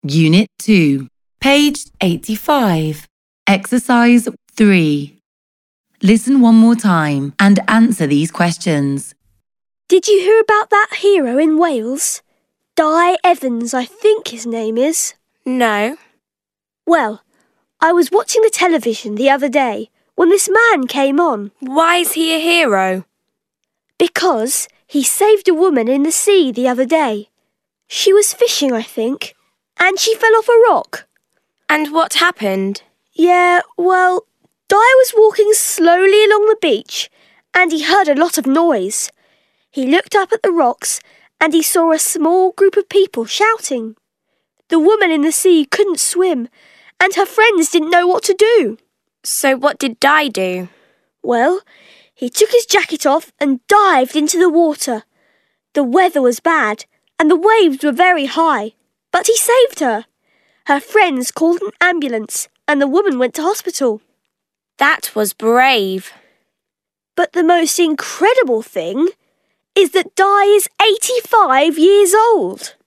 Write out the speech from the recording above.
Unit 2, page 85. Exercise 3. Listen one more time and answer these questions. Did you hear about that hero in Wales? Dai Evans, I think his name is. No. Well, I was watching the television the other day when this man came on. Why is he a hero? Because he saved a woman in the sea the other day. She was fishing, I think, and she fell off a rock. And what happened? Yeah, well, Dai was walking slowly along the beach and he heard a lot of noise. He looked up at the rocks and he saw a small group of people shouting. The woman in the sea couldn't swim and her friends didn't know what to do. So what did Dai do? Well, he took his jacket off and dived into the water. The weather was bad and the waves were very high, but he saved her. Her friends called an ambulance and the woman went to hospital. That was brave. But the most incredible thing is that Dai is 85 years old.